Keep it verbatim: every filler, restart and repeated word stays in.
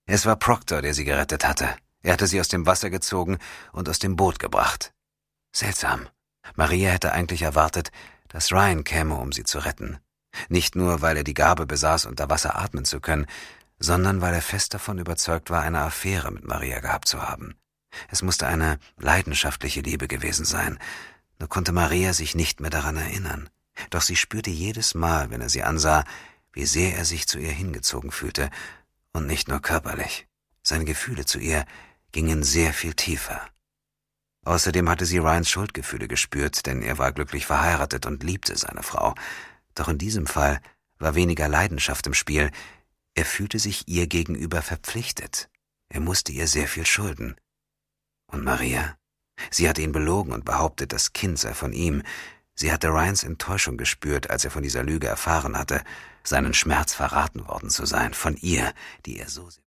Es war Proctor, der sie gerettet hatte. Er hatte sie aus dem Wasser gezogen und aus dem Boot gebracht. Seltsam. Maria hätte eigentlich erwartet, dass Ryan käme, um sie zu retten. Nicht nur, weil er die Gabe besaß, unter Wasser atmen zu können, sondern weil er fest davon überzeugt war, eine Affäre mit Maria gehabt zu haben. Es musste eine leidenschaftliche Liebe gewesen sein, nur konnte Maria sich nicht mehr daran erinnern. Doch sie spürte jedes Mal, wenn er sie ansah, wie sehr er sich zu ihr hingezogen fühlte, und nicht nur körperlich. Seine Gefühle zu ihr gingen sehr viel tiefer. Außerdem hatte sie Ryans Schuldgefühle gespürt, denn er war glücklich verheiratet und liebte seine Frau. Doch in diesem Fall war weniger Leidenschaft im Spiel. Er fühlte sich ihr gegenüber verpflichtet. Er musste ihr sehr viel schulden. Und Maria? Sie hatte ihn belogen und behauptet, das Kind sei von ihm. Sie hatte Ryans Enttäuschung gespürt, als er von dieser Lüge erfahren hatte, seinen Schmerz verraten worden zu sein, von ihr, die er so